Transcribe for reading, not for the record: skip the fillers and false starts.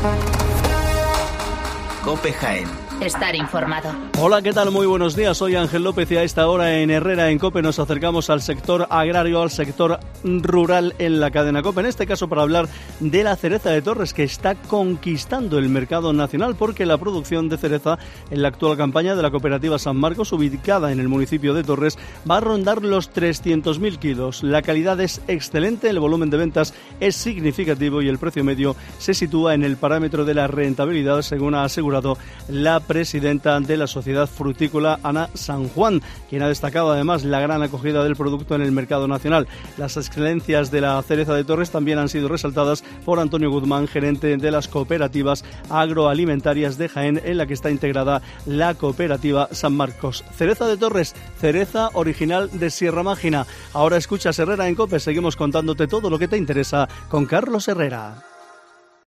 COPE Jaén. Estar informado. Hola, ¿qué tal? Muy buenos días. Soy Ángel López y a esta hora en Herrera en COPE nos acercamos al sector agrario, al sector rural en la cadena COPE. En este caso para hablar de la cereza de Torres, que está conquistando el mercado nacional porque la producción de cereza en la actual campaña de la cooperativa San Marcos, ubicada en el municipio de Torres, va a rondar los 300.000 kilos. La calidad es excelente, el volumen de ventas es significativo y el precio medio se sitúa en el parámetro de la rentabilidad, según ha asegurado la presidenta de la Sociedad Frutícola, Ana San Juan, quien ha destacado además la gran acogida del producto en el mercado nacional. Las excelencias de la cereza de Torres también han sido resaltadas por Antonio Guzmán, gerente de las cooperativas agroalimentarias de Jaén, en la que está integrada la cooperativa San Marcos. Cereza de Torres, cereza original de Sierra Mágina. Ahora escuchas Herrera en COPE, seguimos contándote todo lo que te interesa con Carlos Herrera.